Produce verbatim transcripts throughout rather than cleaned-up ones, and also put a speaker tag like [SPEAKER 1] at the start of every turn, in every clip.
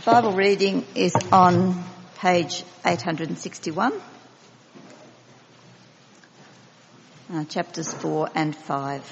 [SPEAKER 1] Bible reading is on page eight hundred sixty-one, uh, chapters four and five.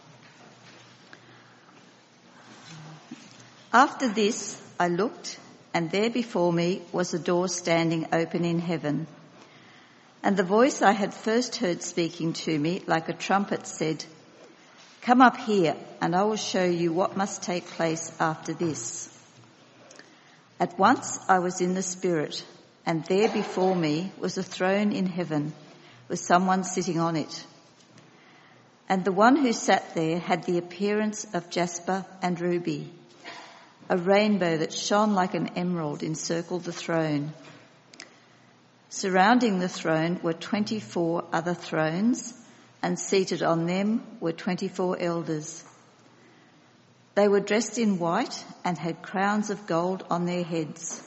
[SPEAKER 1] After this I looked, and there before me was a door standing open in heaven. And the voice I had first heard speaking to me like a trumpet said, "Come up here, and I will show you what must take place after this." At once I was in the Spirit, and there before me was a throne in heaven, with someone sitting on it. And the one who sat there had the appearance of jasper and ruby. A rainbow that shone like an emerald encircled the throne. Surrounding the throne were twenty-four other thrones, and seated on them were twenty-four elders. They were dressed in white and had crowns of gold on their heads.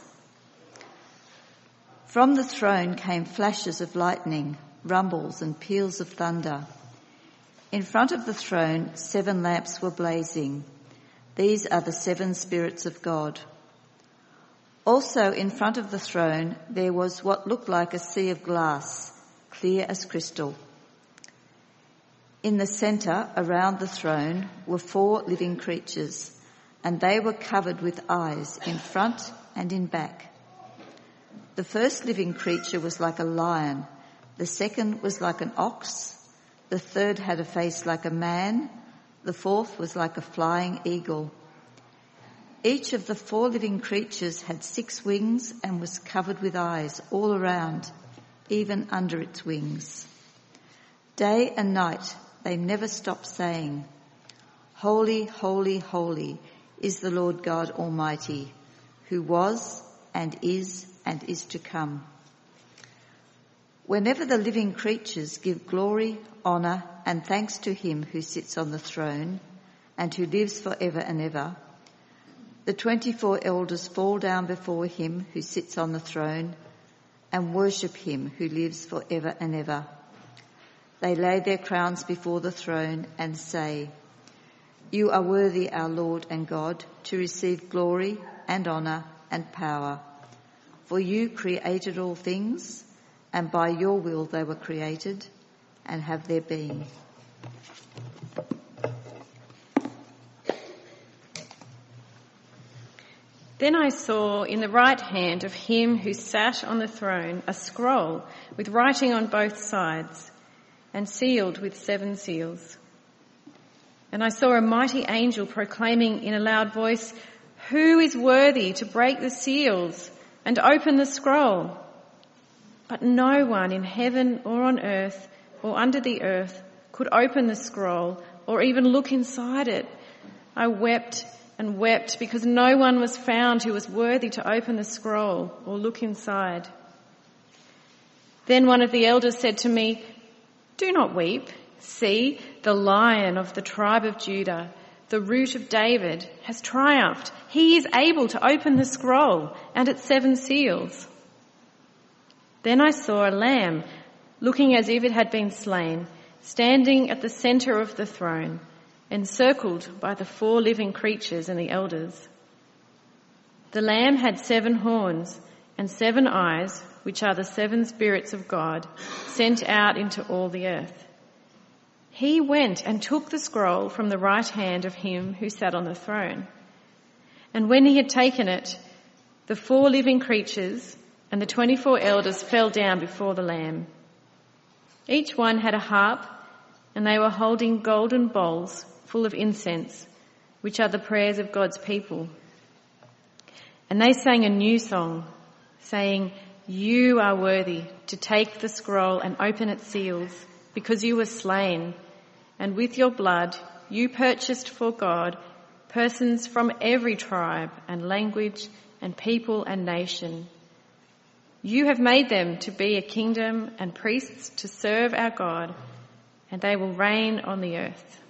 [SPEAKER 1] From the throne came flashes of lightning, rumbles and peals of thunder. In front of the throne, seven lamps were blazing. These are the seven spirits of God. Also in front of the throne there was what looked like a sea of glass, clear as crystal. In the centre, around the throne, were four living creatures, and they were covered with eyes in front and in back. The first living creature was like a lion, the second was like an ox, the third had a face like a man, the fourth was like a flying eagle. Each of the four living creatures had six wings and was covered with eyes all around, even under its wings. Day and night they never stopped saying, "Holy, holy, holy is the Lord God Almighty, who was and is and is to come." Whenever the living creatures give glory, honour and thanks to him who sits on the throne and who lives forever and ever, the twenty-four elders fall down before him who sits on the throne and worship him who lives forever and ever. They lay their crowns before the throne and say, "You are worthy, our Lord and God, to receive glory and honour and power. For you created all things, and by your will they were created and have their being."
[SPEAKER 2] Then I saw in the right hand of him who sat on the throne a scroll with writing on both sides, and sealed with seven seals. And I saw a mighty angel proclaiming in a loud voice, "Who is worthy to break the seals and open the scroll?" But no one in heaven or on earth or under the earth could open the scroll or even look inside it. I wept and wept because no one was found who was worthy to open the scroll or look inside. Then one of the elders said to me, "Do not weep. See, the Lion of the tribe of Judah, the Root of David, has triumphed. He is able to open the scroll and its seven seals." Then I saw a lamb, looking as if it had been slain, standing at the centre of the throne, encircled by the four living creatures and the elders. The lamb had seven horns and seven eyes, which are the seven spirits of God, sent out into all the earth. He went and took the scroll from the right hand of him who sat on the throne. And when he had taken it, the four living creatures and the twenty-four elders fell down before the Lamb. Each one had a harp, and they were holding golden bowls full of incense, which are the prayers of God's people. And they sang a new song, saying, "You are worthy to take the scroll and open its seals, because you were slain, and with your blood you purchased for God persons from every tribe and language and people and nation. You have made them to be a kingdom and priests to serve our God, and they will reign on the earth."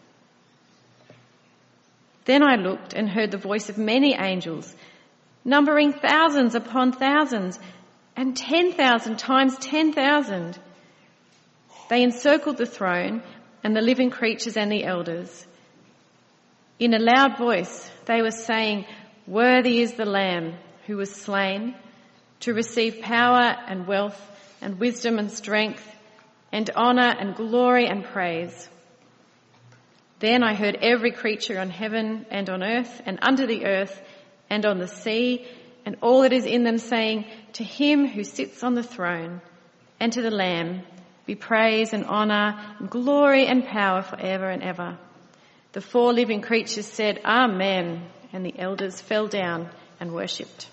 [SPEAKER 2] Then I looked and heard the voice of many angels, numbering thousands upon thousands, and ten thousand times ten thousand. They encircled the throne and the living creatures and the elders. In a loud voice they were saying, "Worthy is the Lamb who was slain, to receive power and wealth and wisdom and strength and honour and glory and praise. Then I heard every creature on heaven and on earth and under the earth and on the sea and all that is in them saying, to him who sits on the throne and to the Lamb be praise and honour and glory and power forever and ever. The four living creatures said, Amen, and the elders fell down and worshipped.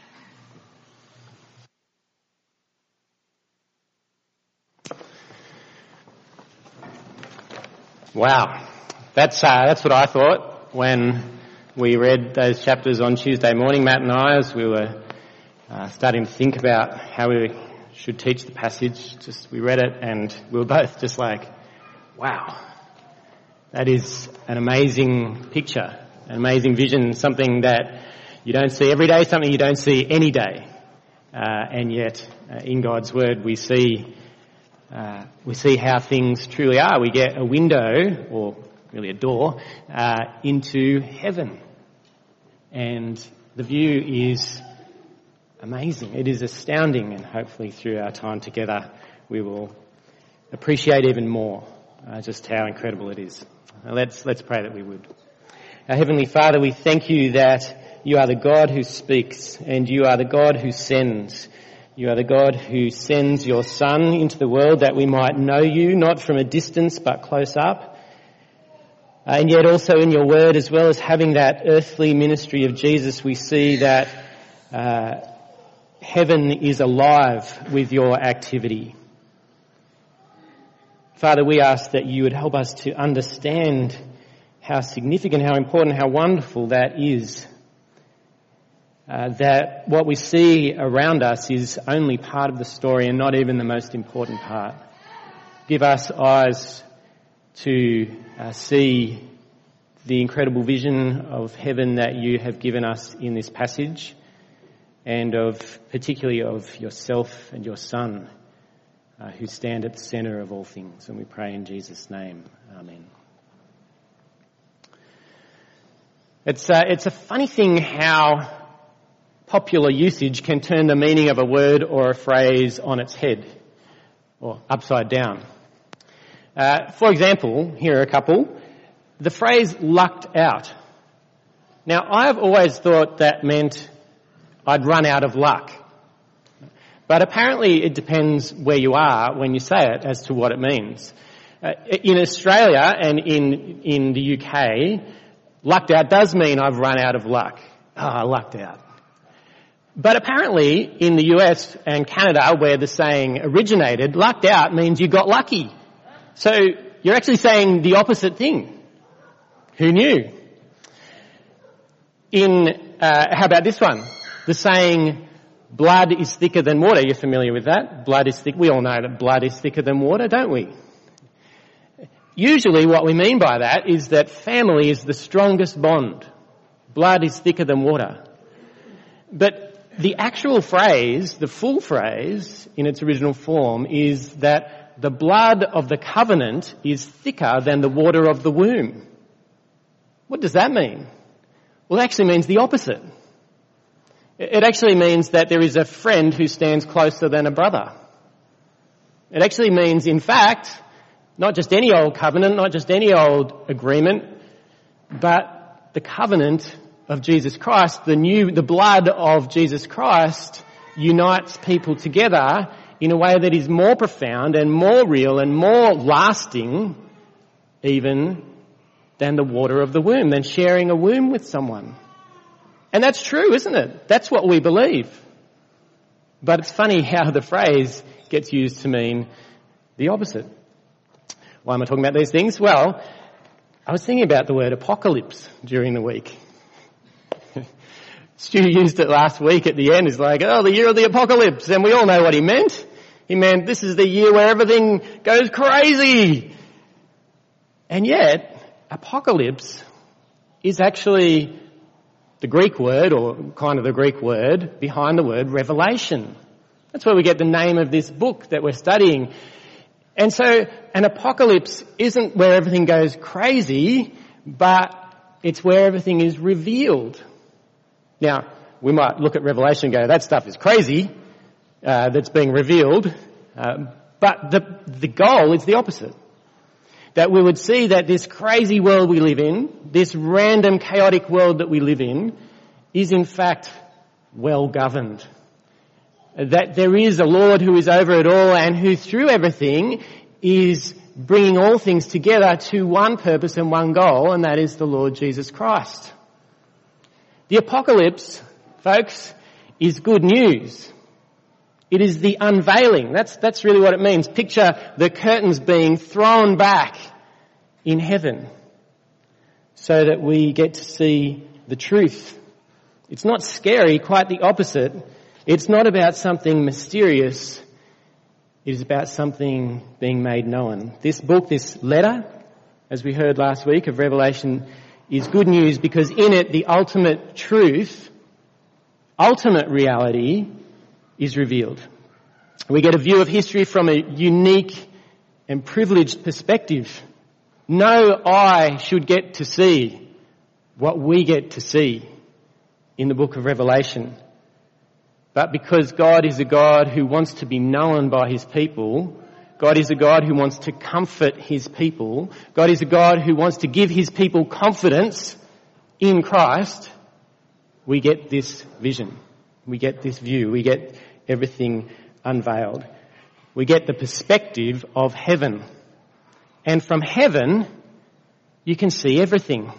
[SPEAKER 3] Wow, that's uh, that's what I thought when we read those chapters on Tuesday morning, Matt and I, as we were uh, starting to think about how we should teach the passage. Just we read it and we were both just like, wow, that is an amazing picture, an amazing vision, something that you don't see every day, something you don't see any day. Uh, and yet, uh, in God's Word, we see uh, we see how things truly are. We get a window, or really a door, uh, into heaven. And the view is amazing. It is astounding, and hopefully through our time together we will appreciate even more uh, just how incredible it is. Now let's let's pray that we would. Our Heavenly Father, we thank you that you are the God who speaks and you are the God who sends. You are the God who sends your Son into the world that we might know you, not from a distance but close up. Uh, and yet also in your word, as well as having that earthly ministry of Jesus, we see that uh, heaven is alive with your activity. Father, we ask that you would help us to understand how significant, how important, how wonderful that is. Uh, that what we see around us is only part of the story and not even the most important part. Give us eyes to uh, see the incredible vision of heaven that you have given us in this passage, and of particularly of yourself and your Son, uh, who stand at the centre of all things. And we pray in Jesus' name. Amen. It's uh, it's a funny thing how popular usage can turn the meaning of a word or a phrase on its head, or upside down. Uh, for example, here are a couple. The phrase lucked out. Now, I've always thought that meant I'd run out of luck. But apparently it depends where you are when you say it as to what it means. Uh, in Australia and in, in the U K, lucked out does mean I've run out of luck. Ah, oh, lucked out. But apparently in the U S and Canada, where the saying originated, lucked out means you got lucky. So you're actually saying the opposite thing. Who knew? In, uh, how about this one? The saying, blood is thicker than water. You're familiar with that? Blood is thick. We all know that blood is thicker than water, don't we? Usually what we mean by that is that family is the strongest bond. Blood is thicker than water. But the actual phrase, the full phrase in its original form, is that the blood of the covenant is thicker than the water of the womb. What does that mean? Well, it actually means the opposite. It actually means that there is a friend who stands closer than a brother. It actually means, in fact, not just any old covenant, not just any old agreement, but the covenant of Jesus Christ, the new, the blood of Jesus Christ unites people together in a way that is more profound and more real and more lasting even than the water of the womb, than sharing a womb with someone. And that's true, isn't it? That's what we believe. But it's funny how the phrase gets used to mean the opposite. Why am I talking about these things? Well, I was thinking about the word apocalypse during the week. Stu used it last week at the end. He's like, oh, the year of the apocalypse. And we all know what he meant. He meant this is the year where everything goes crazy. And yet, apocalypse is actually the Greek word, or kind of the Greek word, behind the word revelation. That's where we get the name of this book that we're studying. And so an apocalypse isn't where everything goes crazy, but it's where everything is revealed. Now, we might look at Revelation and go, that stuff is crazy, uh, that's being revealed. Um, but the, the goal is the opposite. That we would see that this crazy world we live in, this random chaotic world that we live in, is in fact well governed. That there is a Lord who is over it all and who through everything is bringing all things together to one purpose and one goal, and that is the Lord Jesus Christ. The apocalypse, folks, is good news. It is the unveiling. That's, that's really what it means. Picture the curtains being thrown back in heaven so that we get to see the truth. It's not scary, quite the opposite. It's not about something mysterious. It is about something being made known. This book, this letter, as we heard last week of Revelation, is good news because in it the ultimate truth, ultimate reality is revealed. We get a view of history from a unique and privileged perspective. No eye should get to see what we get to see in the book of Revelation. But because God is a God who wants to be known by his people, God is a God who wants to comfort his people, God is a God who wants to give his people confidence in Christ, we get this vision. We get this view. We get everything unveiled. We get the perspective of heaven. And from heaven, you can see everything.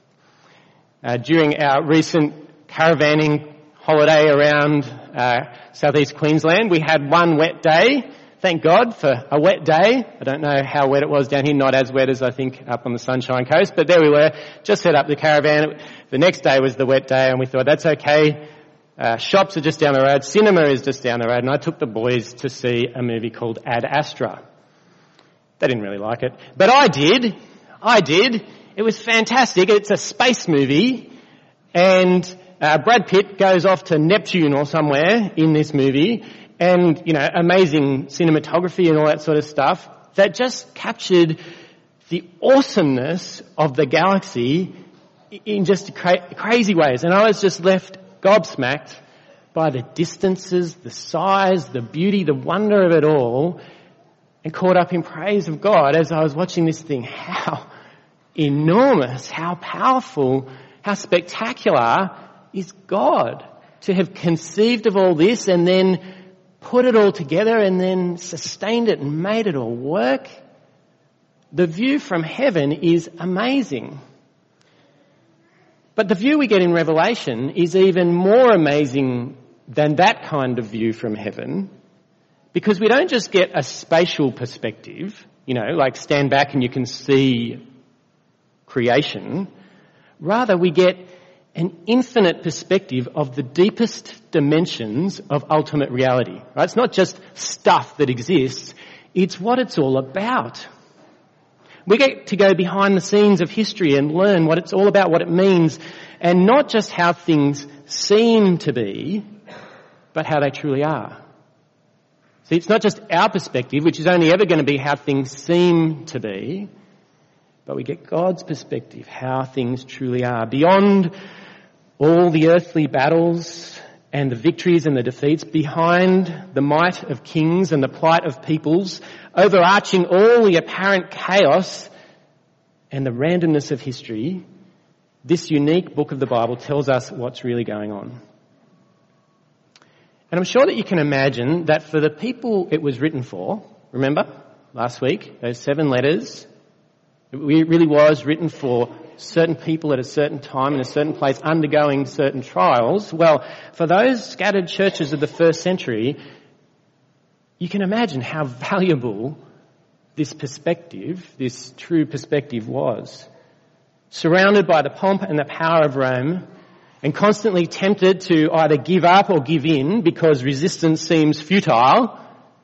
[SPEAKER 3] Uh, during our recent caravanning holiday around uh, southeast Queensland, we had one wet day. Thank God for a wet day. I don't know how wet it was down here, not as wet as I think up on the Sunshine Coast, but there we were, just set up the caravan. The next day was the wet day and we thought, that's okay. Uh, shops are just down the road, cinema is just down the road, and I took the boys to see a movie called Ad Astra. They didn't really like it, but I did. I did. It was fantastic. It's a space movie, and uh, Brad Pitt goes off to Neptune or somewhere in this movie, and, you know, amazing cinematography and all that sort of stuff that just captured the awesomeness of the galaxy in just cra- crazy ways. And I was just left gobsmacked by the distances, the size, the beauty, the wonder of it all, and caught up in praise of God as I was watching this thing. How enormous, how powerful, how spectacular is God to have conceived of all this and then put it all together and then sustained it and made it all work. The view from heaven is amazing. But the view we get in Revelation is even more amazing than that kind of view from heaven, because we don't just get a spatial perspective, you know, like stand back and you can see creation. Rather, we get an infinite perspective of the deepest dimensions of ultimate reality. Right? It's not just stuff that exists, it's what it's all about. We get to go behind the scenes of history and learn what it's all about, what it means, and not just how things seem to be, but how they truly are. See, it's not just our perspective, which is only ever going to be how things seem to be, but we get God's perspective, how things truly are. Beyond all the earthly battles and the victories and the defeats, behind the might of kings and the plight of peoples, overarching all the apparent chaos and the randomness of history, this unique book of the Bible tells us what's really going on. And I'm sure that you can imagine that for the people it was written for, remember last week, those seven letters, it really was written for certain people at a certain time in a certain place undergoing certain trials. Well, for those scattered churches of the first century, you can imagine how valuable this perspective, this true perspective was. Surrounded by the pomp and the power of Rome, and constantly tempted to either give up or give in because resistance seems futile,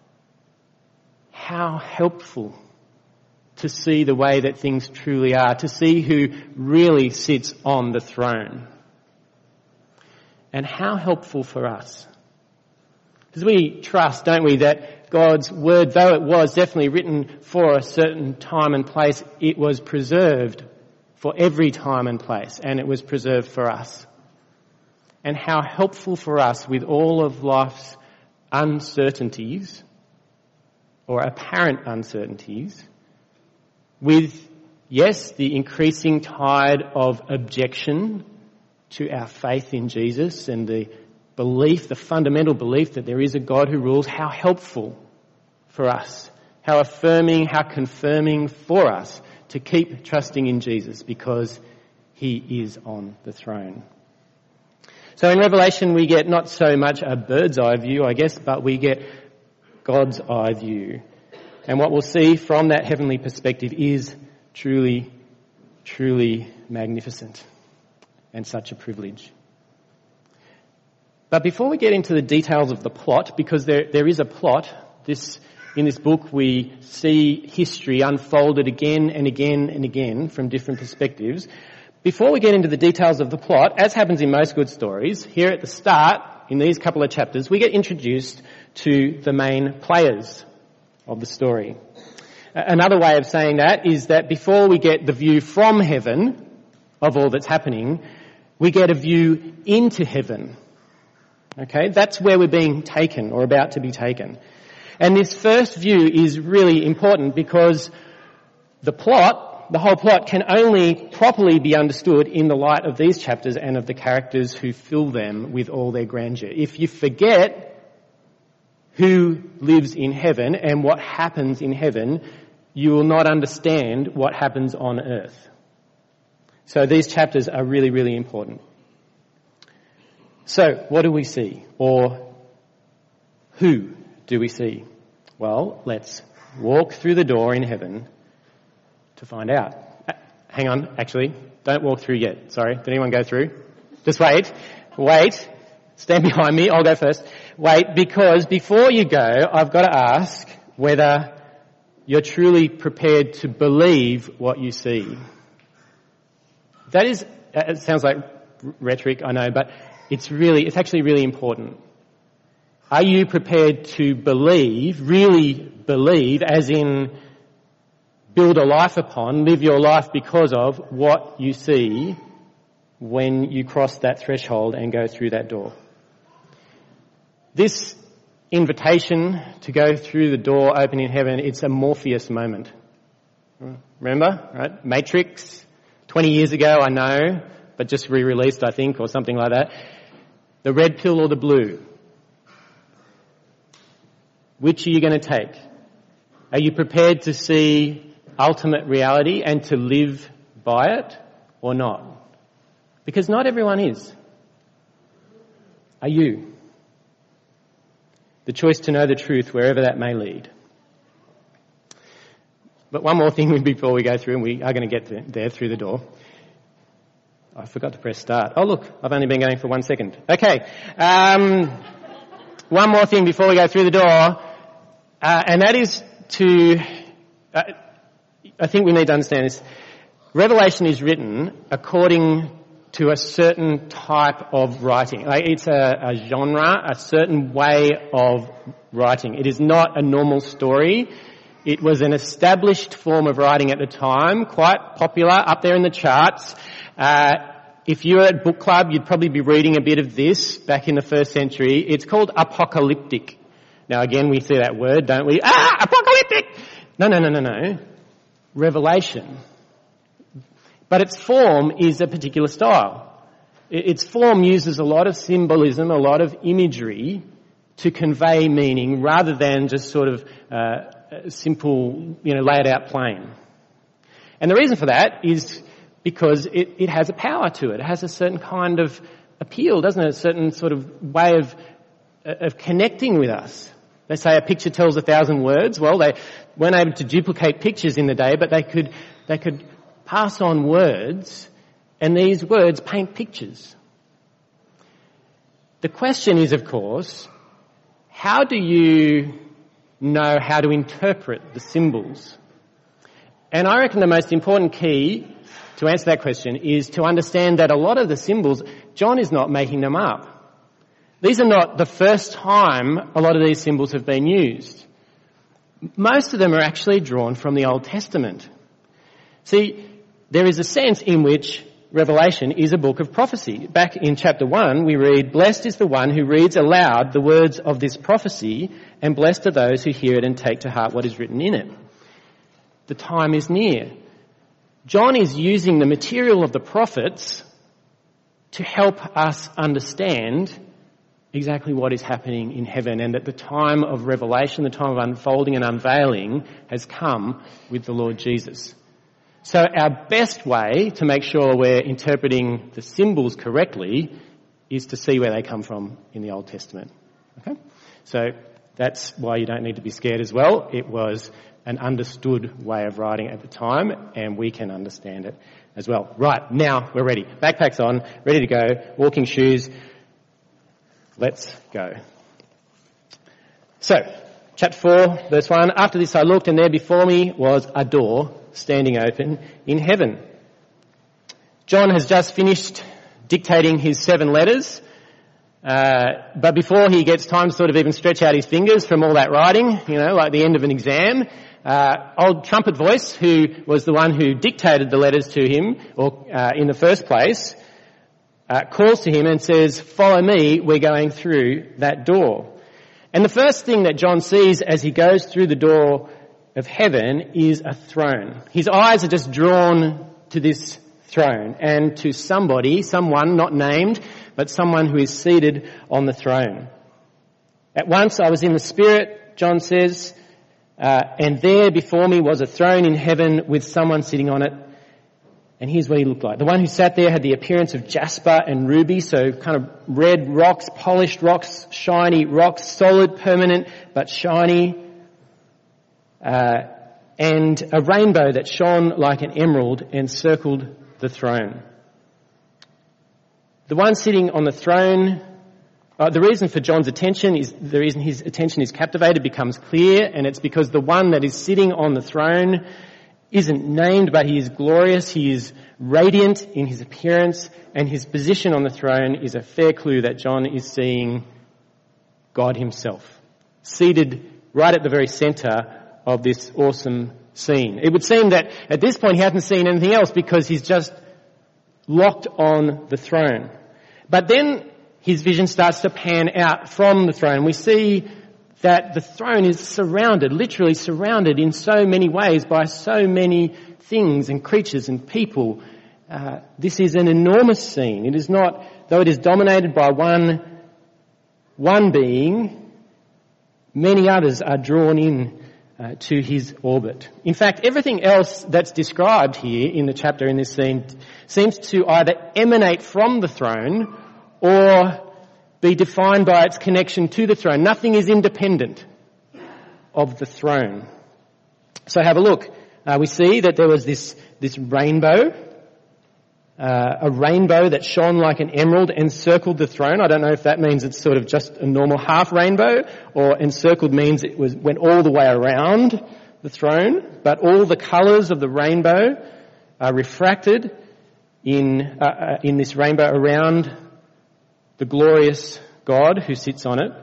[SPEAKER 3] how helpful to see the way that things truly are, to see who really sits on the throne. And how helpful for us. Because we trust, don't we, that God's word, though it was definitely written for a certain time and place, it was preserved for every time and place, and it was preserved for us. and how helpful for us with all of life's uncertainties or apparent uncertainties, with, yes, the increasing tide of objection to our faith in Jesus and the belief, the fundamental belief that there is a God who rules, how helpful for us, how affirming, how confirming for us to keep trusting in Jesus because he is on the throne. So in Revelation we get not so much a bird's eye view, I guess, but we get God's eye view. And what we'll see from that heavenly perspective is truly, truly magnificent and such a privilege. But before we get into the details of the plot, because there there is a plot, this in this book we see history unfolded again and again and again from different perspectives. Before we get into the details of the plot, as happens in most good stories, here at the start, in these couple of chapters, we get introduced to the main players of the story. Another way of saying that is that before we get the view from heaven of all that's happening, we get a view into heaven. Okay, that's where we're being taken or about to be taken. And this first view is really important because the plot, the whole plot, can only properly be understood in the light of these chapters and of the characters who fill them with all their grandeur. If you forget who lives in heaven and what happens in heaven, you will not understand what happens on earth. So these chapters are really, really important. So, what do we see? Or who do we see? Well, let's walk through the door in heaven to find out. Uh, hang on, actually, don't walk through yet. Sorry, did anyone go through? Just wait, wait, stand behind me, I'll go first. Wait, because before you go, I've got to ask whether you're truly prepared to believe what you see. That is, it sounds like rhetoric, I know, but it's really, it's actually really important. Are you prepared to believe, really believe, as in build a life upon, live your life because of what you see when you cross that threshold and go through that door? This invitation to go through the door open in heaven, it's a Morpheus moment. Remember, right? Matrix, twenty years ago, I know, but just re-released, I think, or something like that. The red pill or the blue? Which are you going to take? Are you prepared to see ultimate reality and to live by it or not? Because not everyone is. Are you? The choice to know the truth wherever that may lead. But one more thing before we go through, and we are going to get there through the door. I forgot to press start. Oh, look, I've only been going for one second. Okay. Um, one more thing before we go through the door, uh, and that is to, uh, I think we need to understand this. Revelation is written according to a certain type of writing. Like it's a, a genre, a certain way of writing. It is not a normal story. It was an established form of writing at the time, quite popular, up there in the charts. Uh, if you were at book club, you'd probably be reading a bit of this back in the first century. It's called apocalyptic. Now again, we see that word, don't we? Ah, apocalyptic! No, no, no, no, no. Revelation. But its form is a particular style. Its form uses a lot of symbolism, a lot of imagery to convey meaning rather than just sort of uh, simple, you know, lay it out plain. And the reason for that is because it, it has a power to it. It has a certain kind of appeal, doesn't it? A certain sort of way of of connecting with us. They say a picture tells a thousand words. Well, they weren't able to duplicate pictures in the day, but they could they could pass on words, and these words paint pictures. The question is, of course, how do you know how to interpret the symbols? And I reckon the most important key to answer that question is to understand that a lot of the symbols, John is not making them up. These are not the first time a lot of these symbols have been used. Most of them are actually drawn from the Old Testament. See, there is a sense in which Revelation is a book of prophecy. Back in chapter one, we read, "Blessed is the one who reads aloud the words of this prophecy, and blessed are those who hear it and take to heart what is written in it." The time is near. John is using the material of the prophets to help us understand exactly what is happening in heaven, and that the time of revelation, the time of unfolding and unveiling has come with the Lord Jesus. So our best way to make sure we're interpreting the symbols correctly is to see where they come from in the Old Testament. Okay? So that's why you don't need to be scared as well. It was an understood way of writing at the time, and we can understand it as well. Right, now we're ready. Backpacks on, ready to go, walking shoes. Let's go. So, chapter four, verse one, "After this I looked, and there before me was a door standing open in heaven." John has just finished dictating his seven letters, uh, but before he gets time to sort of even stretch out his fingers from all that writing, you know, like the end of an exam, uh, old trumpet voice, who was the one who dictated the letters to him, or uh, in the first place, uh, calls to him and says, "Follow me, we're going through that door." And the first thing that John sees as he goes through the door of heaven is a throne. His eyes are just drawn to this throne and to somebody, someone not named, but someone who is seated on the throne. "At once I was in the Spirit," John says, uh, "and there before me was a throne in heaven with someone sitting on it." And here's what he looked like. The one who sat there had the appearance of jasper and ruby, so kind of red rocks, polished rocks, shiny rocks, solid, permanent, but shiny. Uh, and a rainbow that shone like an emerald encircled the throne. The one sitting on the throne, uh, the reason for John's attention is, the reason his attention is captivated becomes clear, and it's because the one that is sitting on the throne isn't named, but he is glorious, he is radiant in his appearance, and his position on the throne is a fair clue that John is seeing God himself, seated right at the very centre of this awesome scene. It would seem that at this point he hasn't seen anything else because he's just locked on the throne. But then his vision starts to pan out from the throne. We see that the throne is surrounded, literally surrounded in so many ways by so many things and creatures and people. Uh, this is an enormous scene. It is not, though it is dominated by one, one being, many others are drawn in Uh, to his orbit. In fact, everything else that's described here in the chapter, in this scene, seems to either emanate from the throne or be defined by its connection to the throne. Nothing is independent of the throne. So have a look. Uh, we see that there was this, this rainbow, uh, a rainbow that shone like an emerald encircled the throne. I don't know if that means it's sort of just a normal half rainbow, or encircled means it was went all the way around the throne. But all the colours of the rainbow are refracted in uh, uh, in this rainbow around the glorious God who sits on it.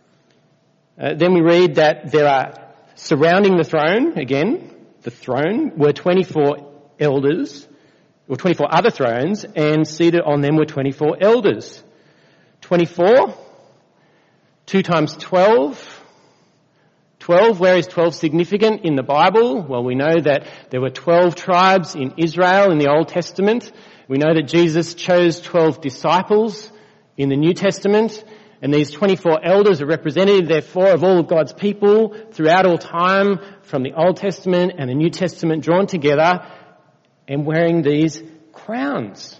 [SPEAKER 3] Uh, then we read that there are, surrounding the throne, again, the throne, were twenty-four elders, or twenty-four other thrones, and seated on them were twenty-four elders. twenty-four, two times twelve. twelve, where is twelve significant in the Bible? Well, we know that there were twelve tribes in Israel in the Old Testament. We know that Jesus chose twelve disciples in the New Testament. And these twenty-four elders are representative, therefore, of all of God's people throughout all time, from the Old Testament and the New Testament drawn together, and wearing these crowns.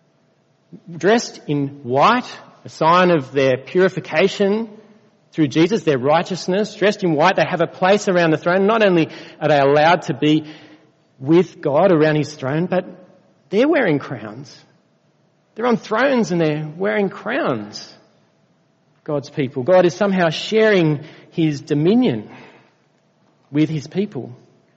[SPEAKER 3] Dressed in white, a sign of their purification through Jesus, their righteousness. Dressed in white, they have a place around the throne. Not only are they allowed to be with God around his throne, but they're wearing crowns. They're on thrones and they're wearing crowns. God's people. God is somehow sharing his dominion with his people.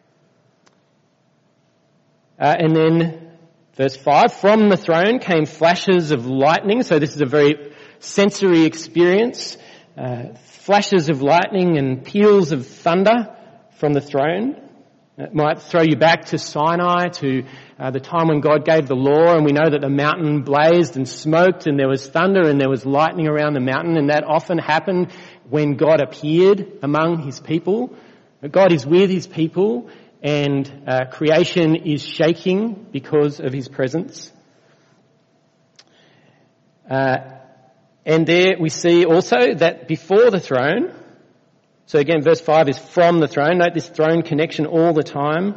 [SPEAKER 3] Uh, and then verse five, from the throne came flashes of lightning. So this is a very sensory experience. Uh, flashes of lightning and peals of thunder from the throne. It might throw you back to Sinai, to uh, the time when God gave the law, and we know that the mountain blazed and smoked and there was thunder and there was lightning around the mountain, and that often happened when God appeared among his people. God is with his people, and uh, creation is shaking because of his presence. Uh, and there we see also that before the throne, so again, verse five is from the throne. Note this throne connection all the time.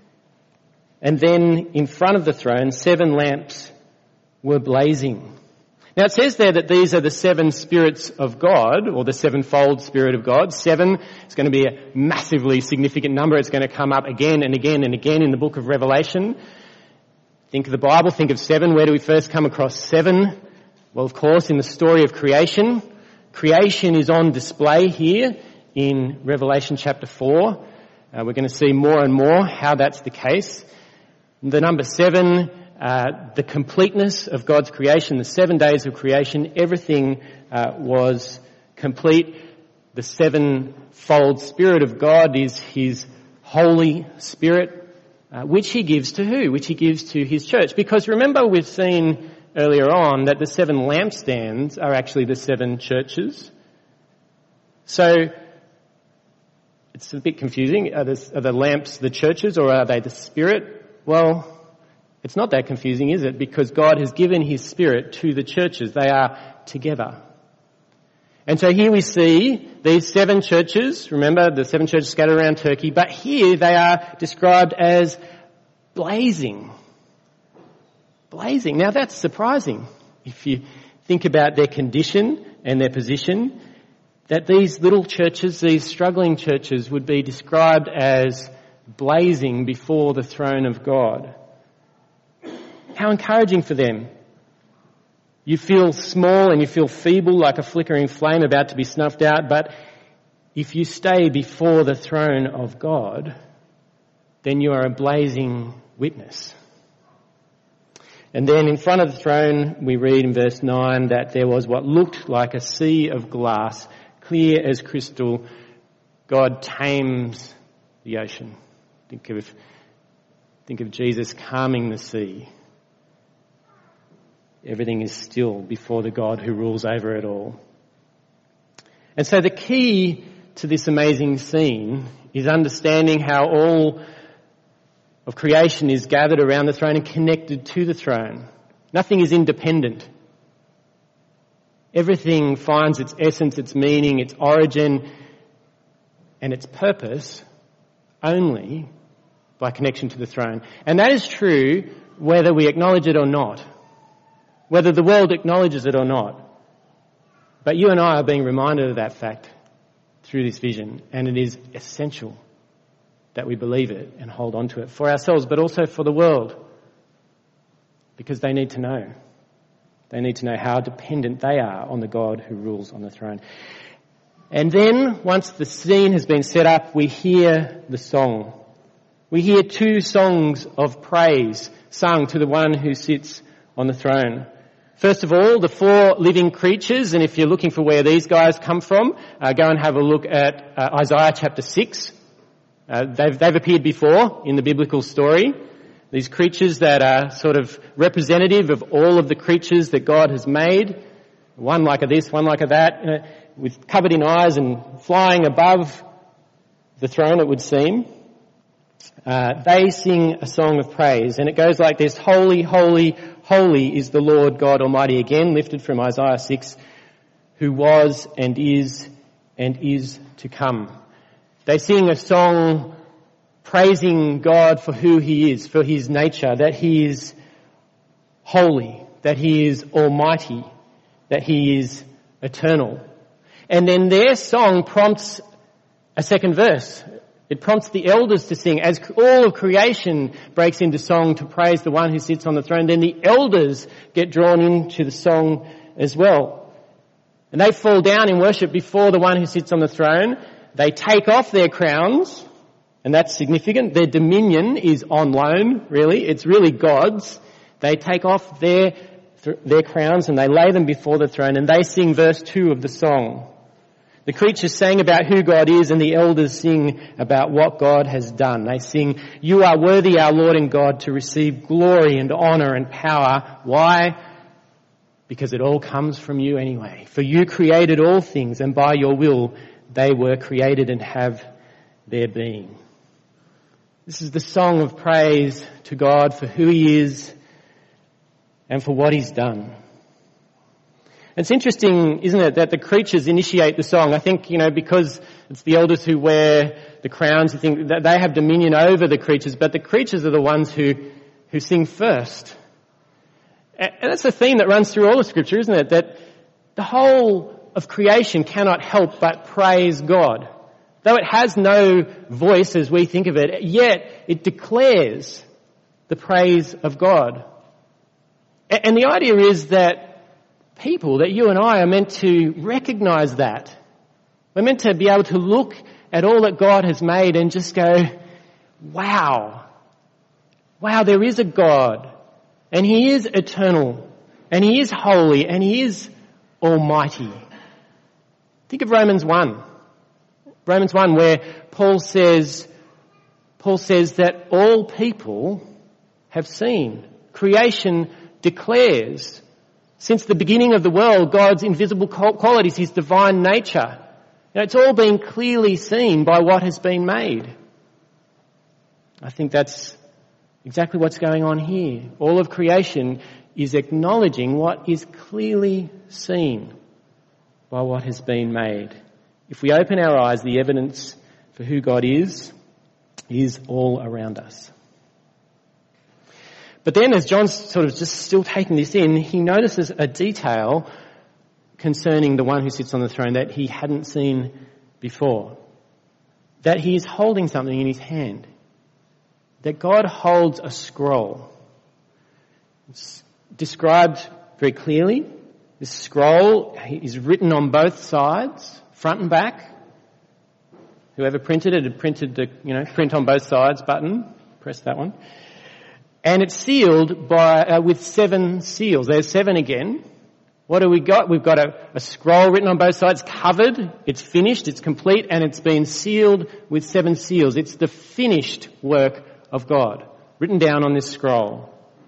[SPEAKER 3] And then in front of the throne, seven lamps were blazing. Now it says there that these are the seven spirits of God, or the sevenfold spirit of God. Seven is going to be a massively significant number. It's going to come up again and again and again in the book of Revelation. Think of the Bible, think of seven. Where do we first come across seven? Well, of course, in the story of creation. Creation is on display here in Revelation chapter four. Uh, we're going to see more and more how that's the case. The number seven, uh, the completeness of God's creation, the seven days of creation, everything uh, was complete. The sevenfold Spirit of God is his Holy Spirit, uh, which he gives to who? Which he gives to his church. Because remember, we've seen earlier on that the seven lampstands are actually the seven churches. So it's a bit confusing. Are the, are the lamps the churches, or are they the Spirit? Well, it's not that confusing, is it? Because God has given his Spirit to the churches. They are together. And so here we see these seven churches. Remember, the seven churches scattered around Turkey. But here they are described as blazing. Blazing. Now that's surprising if you think about their condition and their position, that these little churches, these struggling churches, would be described as blazing before the throne of God. How encouraging for them. You feel small and you feel feeble, like a flickering flame about to be snuffed out, but if you stay before the throne of God, then you are a blazing witness. And then in front of the throne, we read in verse nine that there was what looked like a sea of glass, clear as crystal. God tames the ocean. Think of, think of Jesus calming the sea. Everything is still before the God who rules over it all. And so the key to this amazing scene is understanding how all of creation is gathered around the throne and connected to the throne. Nothing is independent. Everything finds its essence, its meaning, its origin, and its purpose only by connection to the throne. And that is true whether we acknowledge it or not, whether the world acknowledges it or not. But you and I are being reminded of that fact through this vision, and it is essential that we believe it and hold on to it for ourselves, but also for the world, because they need to know. They need to know how dependent they are on the God who rules on the throne. And then, once the scene has been set up, we hear the song. We hear two songs of praise sung to the one who sits on the throne. First of all, the four living creatures, and if you're looking for where these guys come from, uh, go and have a look at uh, Isaiah chapter six. Uh, they've, they've appeared before in the biblical story. These creatures that are sort of representative of all of the creatures that God has made. One like a this, one like a that, you know, with covered in eyes and flying above the throne, it would seem. Uh, they sing a song of praise, and it goes like this: Holy, holy, holy is the Lord God Almighty, again lifted from Isaiah six, who was and is and is to come. They sing a song praising God for who he is, for his nature, that he is holy, that he is almighty, that he is eternal. And then their song prompts a second verse. It prompts the elders to sing. As all of creation breaks into song to praise the one who sits on the throne, then the elders get drawn into the song as well. And they fall down in worship before the one who sits on the throne. They take off their crowns, and that's significant. Their dominion is on loan, really. It's really God's. They take off their their crowns and they lay them before the throne, and they sing verse two of the song. The creatures sang about who God is, and the elders sing about what God has done. They sing, "You are worthy, our Lord and God, to receive glory and honour and power." Why? Because it all comes from you anyway. For you created all things, and by your will they were created and have their being. This is the song of praise to God for who he is and for what he's done. It's interesting, isn't it, that the creatures initiate the song. I think, you know, because it's the elders who wear the crowns, you think that they have dominion over the creatures, but the creatures are the ones who, who sing first. And that's the theme that runs through all of Scripture, isn't it? That the whole of creation cannot help but praise God. Though it has no voice as we think of it, yet it declares the praise of God. And the idea is that people, that you and I are meant to recognise that. We're meant to be able to look at all that God has made and just go, wow, wow, there is a God, and he is eternal, and he is holy, and he is almighty. Think of Romans one. Romans one, where Paul says, Paul says that all people have seen. Creation declares, since the beginning of the world, God's invisible qualities, his divine nature. Now, it's all been clearly seen by what has been made. I think that's exactly what's going on here. All of creation is acknowledging what is clearly seen by what has been made. If we open our eyes, the evidence for who God is, is all around us. But then as John's sort of just still taking this in, he notices a detail concerning the one who sits on the throne that he hadn't seen before. That he is holding something in his hand. That God holds a scroll. It's described very clearly. This scroll is written on both sides, front and back. Whoever printed it had printed the, you know, print on both sides button. Press that one. And it's sealed by uh, with seven seals. There's seven again. What do we got? We've got a, a scroll written on both sides, covered, it's finished, it's complete, and it's been sealed with seven seals. It's the finished work of God, written down on this scroll.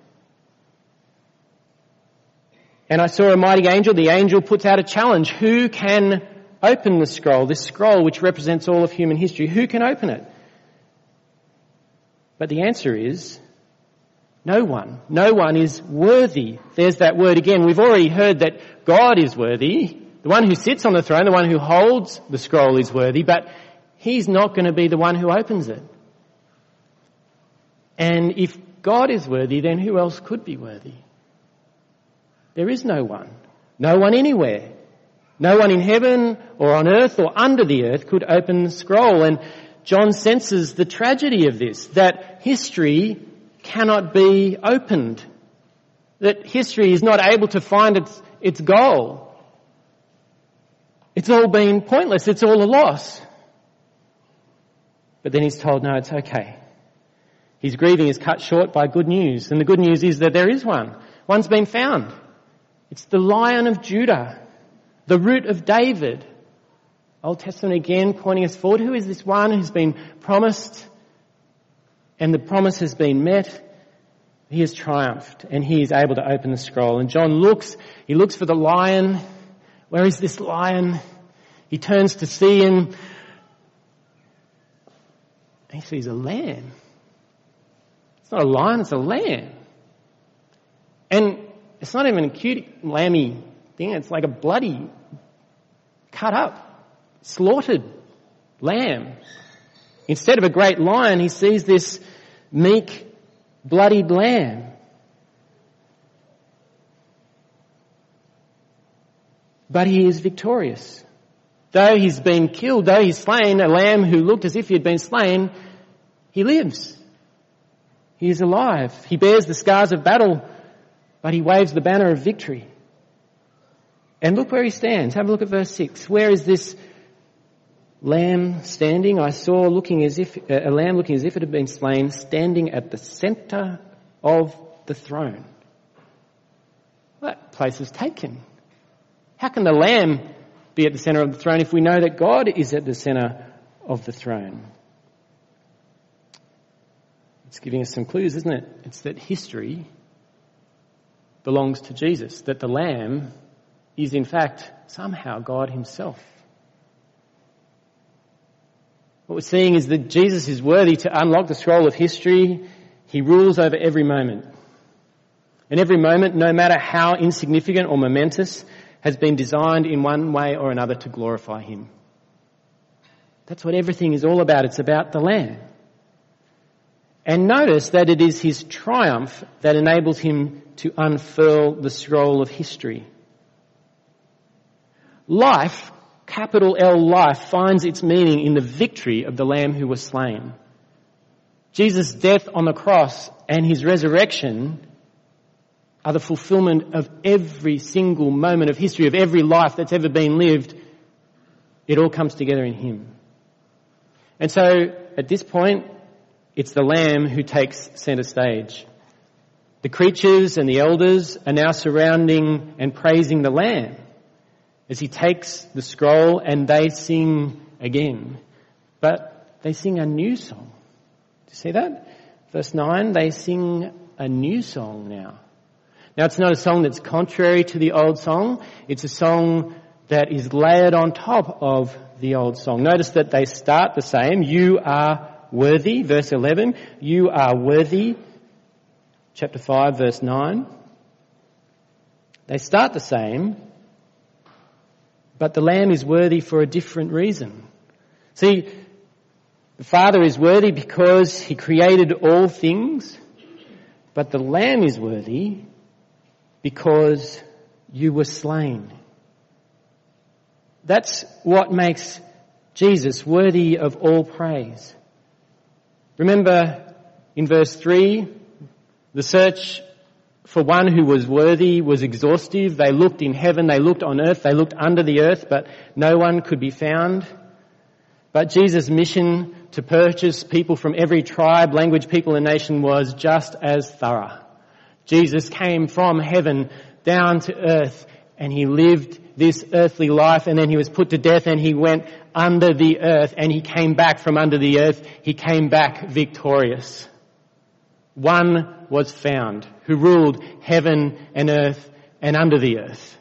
[SPEAKER 3] And I saw a mighty angel. The angel puts out a challenge. Who can open the scroll? This scroll which represents all of human history. Who can open it? But the answer is no one. No one is worthy. There's that word again. We've already heard that God is worthy. The one who sits on the throne, the one who holds the scroll is worthy, but he's not going to be the one who opens it. And if God is worthy, then who else could be worthy? There is no one. No one anywhere. No one in heaven or on earth or under the earth could open the scroll. And John senses the tragedy of this, that history cannot be opened. That history is not able to find its, its goal. It's all been pointless. It's all a loss. But then he's told, no, it's okay. His grieving is cut short by good news. And the good news is that there is one. One's been found. It's the Lion of Judah, the Root of David. Old Testament again pointing us forward. Who is this one who's been promised and the promise has been met? He has triumphed and he is able to open the scroll. And John looks, he looks for the lion. Where is this lion? He turns to see and he sees a lamb. It's not a lion, it's a lamb. And it's not even a cute lamby thing. It's like a bloody, cut up, slaughtered lamb. Instead of a great lion, he sees this meek, bloodied lamb. But he is victorious. Though he's been killed, though he's slain, a lamb who looked as if he had been slain, he lives. He is alive. He bears the scars of battle, but he waves the banner of victory. And look where he stands. Have a look at verse six. Where is this lamb standing? I saw looking as if a lamb looking as if it had been slain, standing at the centre of the throne. Well, that place is taken. How can the lamb be at the centre of the throne if we know that God is at the centre of the throne? It's giving us some clues, isn't it? It's that history belongs to Jesus, that the Lamb is in fact somehow God himself. What we're seeing is that Jesus is worthy to unlock the scroll of history. He rules over every moment. And every moment, no matter how insignificant or momentous, has been designed in one way or another to glorify him. That's what everything is all about. It's about the Lamb. And notice that it is his triumph that enables him to unfurl the scroll of history. Life, capital L life, finds its meaning in the victory of the Lamb who was slain. Jesus' death on the cross and his resurrection are the fulfillment of every single moment of history, of every life that's ever been lived. It all comes together in him. And so, at this point, it's the Lamb who takes centre stage. The creatures and the elders are now surrounding and praising the Lamb as he takes the scroll, and they sing again. But they sing a new song. Do you see that? Verse nine, they sing a new song now. Now, it's not a song that's contrary to the old song. It's a song that is layered on top of the old song. Notice that they start the same. You are worthy, verse eleven. You are worthy, chapter five, verse nine. They start the same, but the Lamb is worthy for a different reason. See, the Father is worthy because he created all things, but the Lamb is worthy because you were slain. That's what makes Jesus worthy of all praise. Remember in verse three, the search for one who was worthy was exhaustive. They looked in heaven, they looked on earth, they looked under the earth, but no one could be found. But Jesus' mission to purchase people from every tribe, language, people and nation was just as thorough. Jesus came from heaven down to earth and he lived this earthly life, and then he was put to death and he went under the earth and he came back from under the earth. He came back victorious. One was found who ruled heaven and earth and under the earth.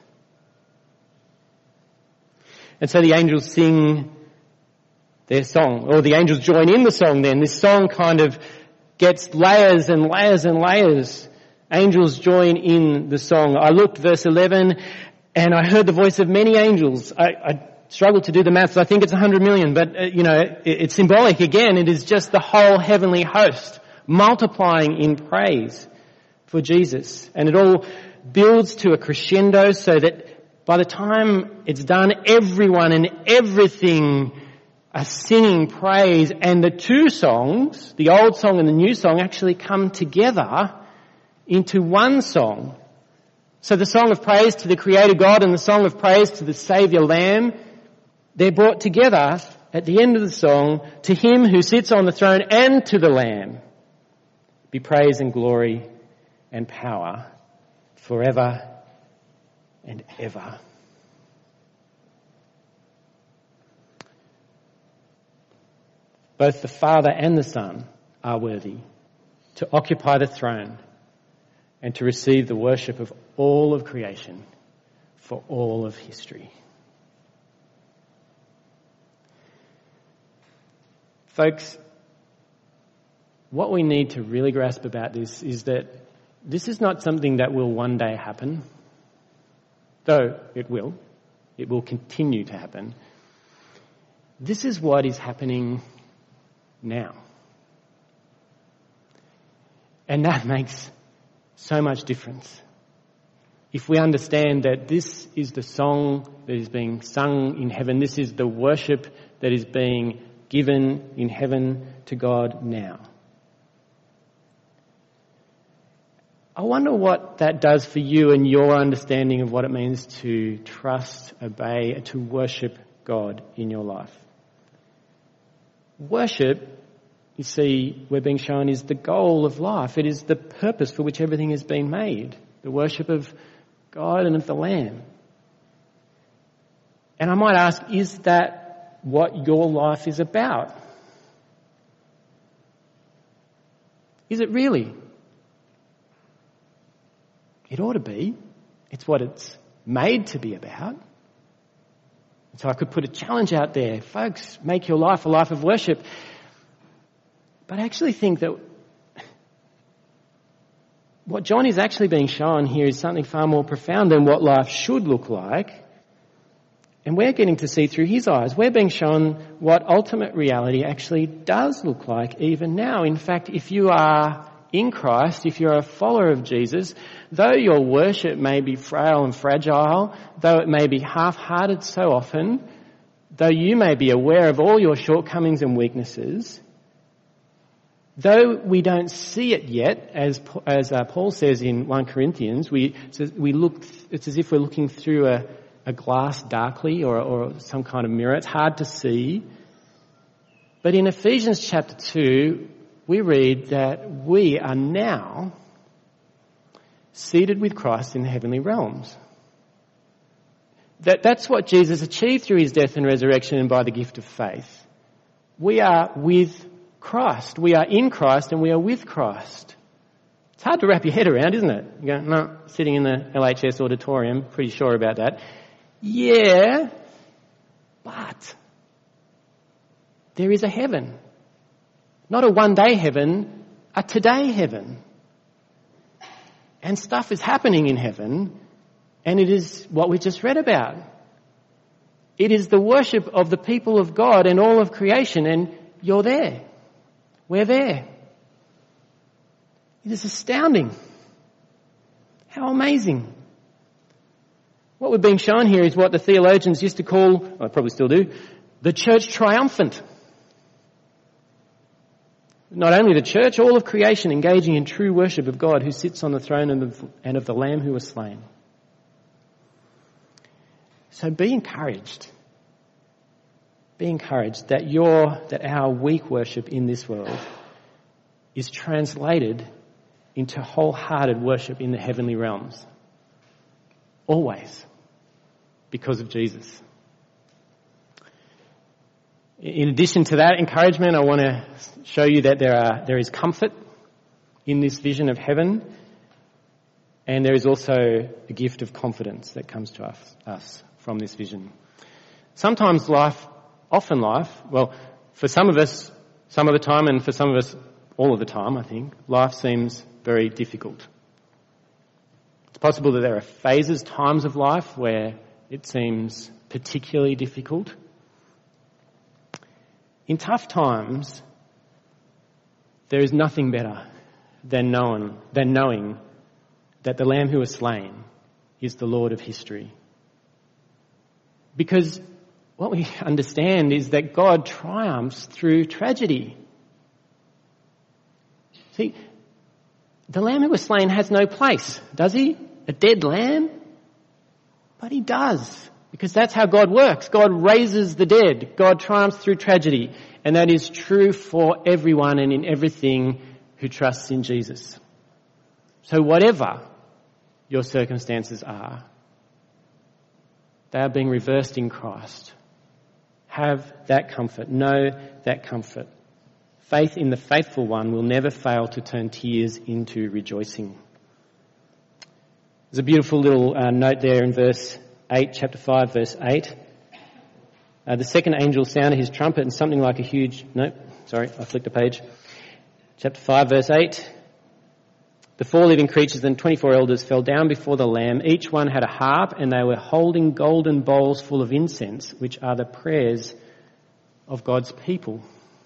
[SPEAKER 3] And so the angels sing their song, or the angels join in the song then. This song kind of gets layers and layers and layers. Angels join in the song. I looked, verse eleven, and I heard the voice of many angels. I, I struggled to do the maths. I think it's one hundred million, but, uh, you know, it, it's symbolic again. It is just the whole heavenly host multiplying in praise for Jesus. And it all builds to a crescendo so that by the time it's done, everyone and everything are singing praise, and the two songs, the old song and the new song, actually come together into one song. So the song of praise to the Creator God and the song of praise to the Saviour Lamb, they're brought together at the end of the song. To him who sits on the throne and to the Lamb be praise and glory and power forever and ever. Both the Father and the Son are worthy to occupy the throne and to receive the worship of all of creation for all of history. Folks, what we need to really grasp about this is that this is not something that will one day happen, though it will. It will continue to happen. This is what is happening now. And that makes so much difference. If we understand that this is the song that is being sung in heaven, this is the worship that is being given in heaven to God now. I wonder what that does for you and your understanding of what it means to trust, obey, to worship God in your life. Worship, you see, we're being shown, is the goal of life. It is the purpose for which everything has been made. The worship of God and of the Lamb. And I might ask, is that what your life is about? Is it really? It ought to be. It's what it's made to be about. So I could put a challenge out there. Folks, make your life a life of worship. But I actually think that what John is actually being shown here is something far more profound than what life should look like. And we're getting to see through his eyes. We're being shown what ultimate reality actually does look like even now. In fact, if you are in Christ, if you're a follower of Jesus, though your worship may be frail and fragile, though it may be half-hearted so often, though you may be aware of all your shortcomings and weaknesses, though we don't see it yet, as as uh, Paul says in First Corinthians, we we look. It's as if we're looking through a, a glass darkly or, or some kind of mirror. It's hard to see. But in Ephesians chapter two, we read that we are now seated with Christ in the heavenly realms. That that's what Jesus achieved through his death and resurrection and by the gift of faith. We are with Christ. We are in Christ and we are with Christ. It's hard to wrap your head around, isn't it? You go, no, sitting in the L H S auditorium, pretty sure about that. Yeah, but there is a heaven. Not a one-day heaven, a today heaven. And stuff is happening in heaven, and it is what we just read about. It is the worship of the people of God and all of creation, and you're there. We're there. It is astounding. How amazing. What we're being shown here is what the theologians used to call, well, probably still do, the church triumphant. Not only the church, all of creation engaging in true worship of God who sits on the throne and of, and of the Lamb who was slain. So be encouraged. Be encouraged that your, that our weak worship in this world is translated into wholehearted worship in the heavenly realms. Always. Because of Jesus. In addition to that encouragement, I want to show you that there are there is comfort in this vision of heaven, and there is also a gift of confidence that comes to us, us from this vision. Sometimes life, often life, well, for some of us, some of the time, and for some of us, all of the time, I think, life seems very difficult. It's possible that there are phases, times of life where it seems particularly difficult. In tough times, there is nothing better than knowing, than knowing that the Lamb who was slain is the Lord of history. Because what we understand is that God triumphs through tragedy. See, the Lamb who was slain has no place, does he? A dead lamb? But he does. Because that's how God works. God raises the dead. God triumphs through tragedy. And that is true for everyone and in everything who trusts in Jesus. So whatever your circumstances are, they are being reversed in Christ. Have that comfort. Know that comfort. Faith in the faithful one will never fail to turn tears into rejoicing. There's a beautiful little uh, note there in verse eight, chapter five, verse eight. Uh, the second angel sounded his trumpet and something like a huge... No, sorry, I flicked a page. Chapter five, verse eight. The four living creatures and twenty-four elders fell down before the Lamb. Each one had a harp, and they were holding golden bowls full of incense, which are the prayers of God's people.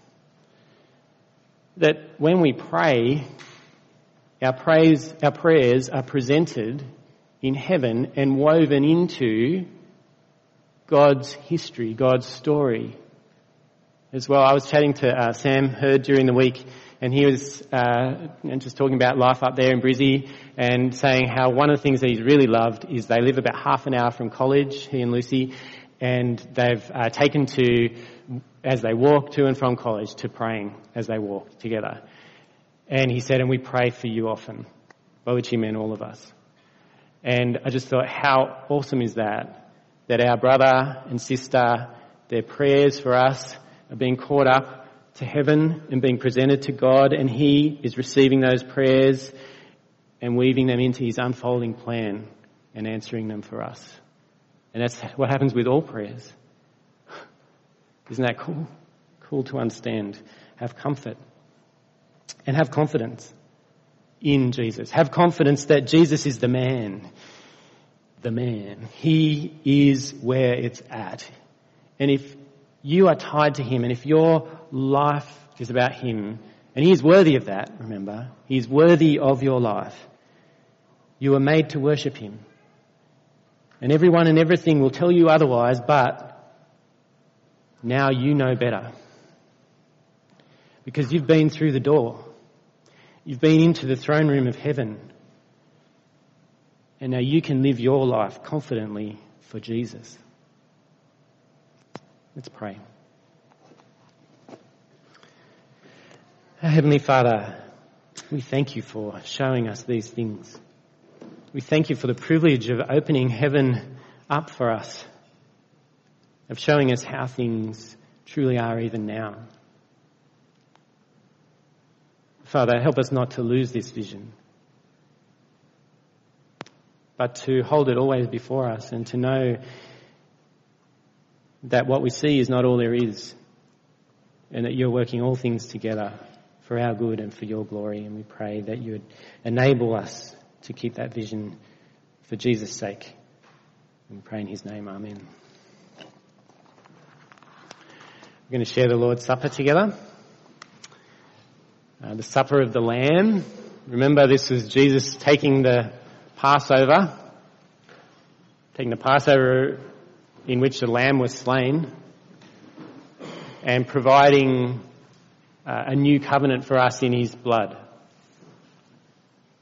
[SPEAKER 3] That when we pray, our praise, our prayers are presented in heaven and woven into God's history, God's story as well. I was chatting to uh, Sam Hurd during the week, and he was uh, just talking about life up there in Brizzy and saying how one of the things that he's really loved is they live about half an hour from college, he and Lucy, and they've uh, taken to, as they walk to and from college, to praying as they walk together. And he said, and we pray for you often, by which he meant all of us. And I just thought, how awesome is that? that our brother and sister, their prayers for us are being caught up to heaven and being presented to God, and he is receiving those prayers and weaving them into his unfolding plan and answering them for us. And that's what happens with all prayers. Isn't that cool? Cool to understand. Have comfort and have confidence in Jesus. Have confidence that Jesus is the man. The man. He is where it's at. And if you are tied to him, and if your life is about him, and he is worthy of that, remember, he is worthy of your life. You are made to worship him. And everyone and everything will tell you otherwise, but now you know better. Because you've been through the door. You've been into the throne room of heaven. And now you can live your life confidently for Jesus. Let's pray. Our Heavenly Father, we thank you for showing us these things. We thank you for the privilege of opening heaven up for us, of showing us how things truly are even now. Father, help us not to lose this vision, but to hold it always before us and to know that what we see is not all there is, and that you're working all things together for our good and for your glory. And we pray that you would enable us to keep that vision for Jesus' sake. And we pray in his name, amen. We're going to share the Lord's Supper together. Uh, the Supper of the Lamb. Remember, this was Jesus taking the Passover, taking the Passover in which the lamb was slain, and providing uh, a new covenant for us in his blood.